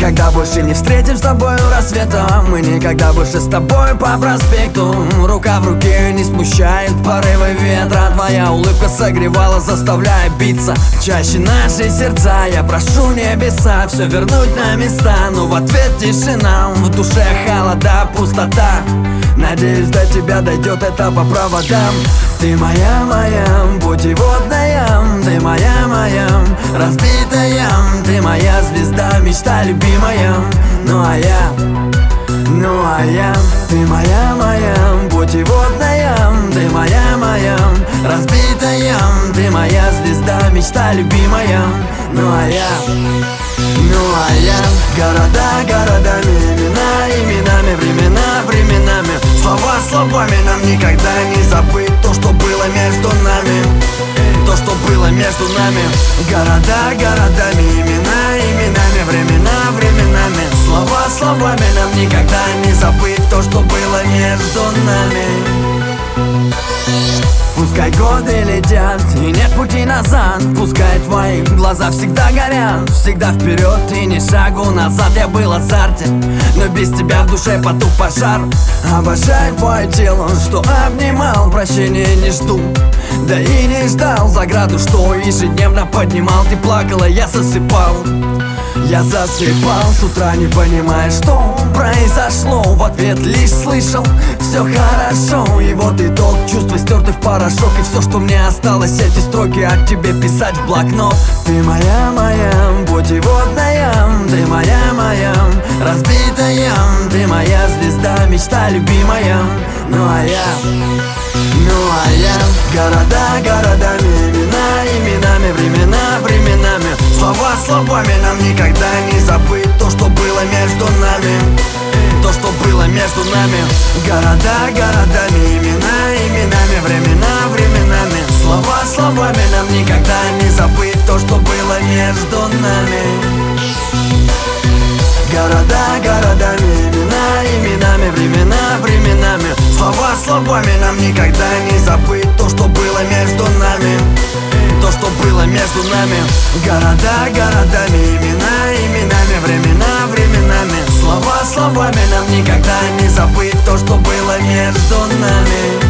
никогда больше не встретим с тобой рассветом. Мы никогда больше с тобой по проспекту. Рука в руке не смущает порывы ветра. Твоя улыбка согревала, заставляя биться чаще наши сердца. Я прошу небеса все вернуть на места, но в ответ тишина, в душе холода, пустота. Надеюсь, до тебя дойдет это по проводам. Ты моя, путеводная, ты моя, разбитая. Ты моя звезда, мечта любимая. Ну а я, ты моя, путеводная, ты моя, разбитая. Ты моя звезда, мечта любимая. Ну а я, города городами, имена именами, времена временами. Слова словами, нам никогда не забыть то, что было между нами. То, что было между нами. Города городами, имена именами, времена временами. Слова словами, нам никогда не забыть то, что было между нами. Пускай годы летят и нет пути назад, пускай твои глаза всегда горят, всегда вперед и ни шагу назад. Я был азартен, но без тебя в душе потух пожар. Обожаю твое тело, что обнимал, прощения не жду, да и не ждал заграду, что ежедневно поднимал. Ты плакала, я засыпал. Я засыпал с утра, не понимая, что произошло. В ответ лишь слышал: все хорошо. И вот итог, чувства стерты в порошок. И все, что мне осталось, эти строки от тебе писать в блокнот. Ты моя, путеводная, ты моя, разбитая. Ты моя звезда, мечта любимая. Ну а я, города городами, имена именами, времена временами. Слова словами, нам никогда не забыть то, что было между нами. То, что было между нами. Города городами, имена именами, времена временами. Слова словами, нам никогда не забыть то, что было между нами. Города городами, имена именами, времена временами. Слова словами, нам никогда не забыть то, что было между нами. То, что было между нами. Города городами, имена именами, времена временами. Слова словами, нам никогда не забыть то, что было между нами.